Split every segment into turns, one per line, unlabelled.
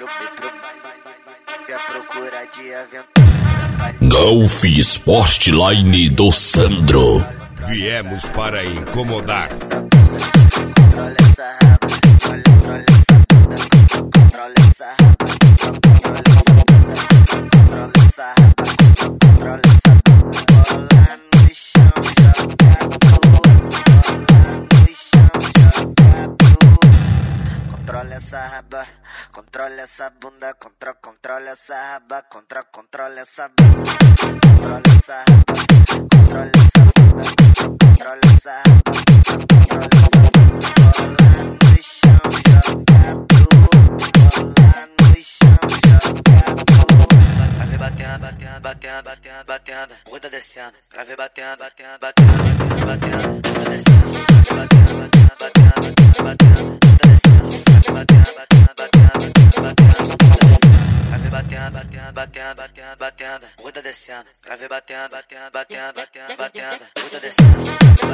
E a procura de aventura.
Golf Sportline do Sandro.
Viemos para incomodar.
Controla essa raba, controla essa raba, controla essa raba, controla essa bunda. Bola no chão, joga tudo. Bola no chão, joga tudo. Controla essa raba, controla essa bunda, controla essa raba, controla essa bunda. Controla essa raba, controla essa bunda, controla essa raba, controla essa bunda. Bola no chão, joga tudo. Bola no chão, joga tudo. Vai ver batendo, bunda descendo. Vai ver batendo, bunda descendo. Vai ver batendo, bunda descendo. Vai ver batendo, bunda descendo. Vai ver batendo, bunda descendo.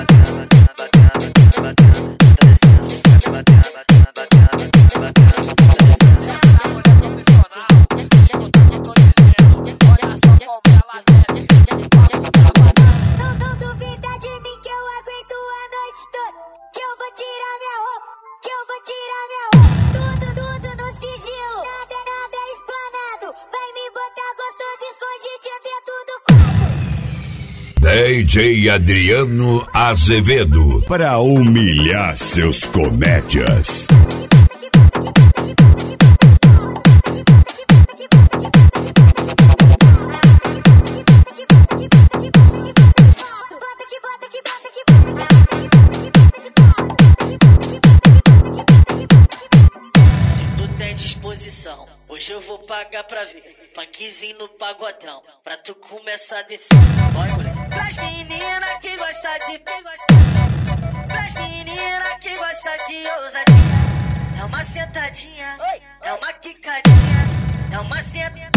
Não duvida de mim que eu aguento a noite toda. Que eu vou tirar minha roupa, que eu vou tirar minha roupa. Tudo no sigilo, nada explanado. Vai me botar gostoso escondidinho dentro do quarto.
DJ Adriano Azevedo.
Para humilhar seus comédias.
Tu tem disposição, hoje eu vou pagar pra ver. Punkzinho no pagodão, pra tu começar a descer. Vai, mulher. Pras meninas que gostam de... Pras meninas que gostam de ousadia. É uma sentadinha, é uma quicadinha. É uma sentadinha.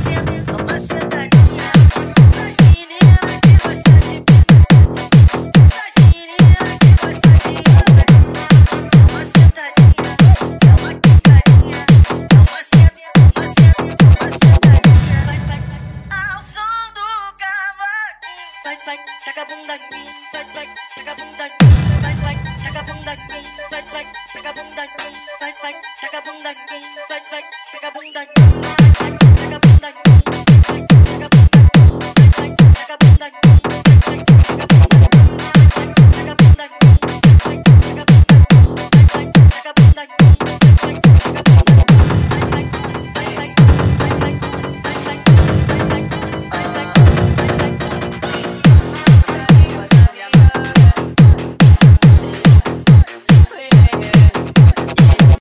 Pras meninas que gostam de... Pras meninas que gostam de ousadia. É uma sentadinha, é uma quicadinha. É uma sentadinha. Vai, ao som do cavaquinho. Vai, taca a bunda aqui. Vai, taca a bunda aqui. Vai, taca a bunda aqui. Vai, taca a bunda aqui. Vai, taca a bunda aqui. Vai, taca a bunda aqui.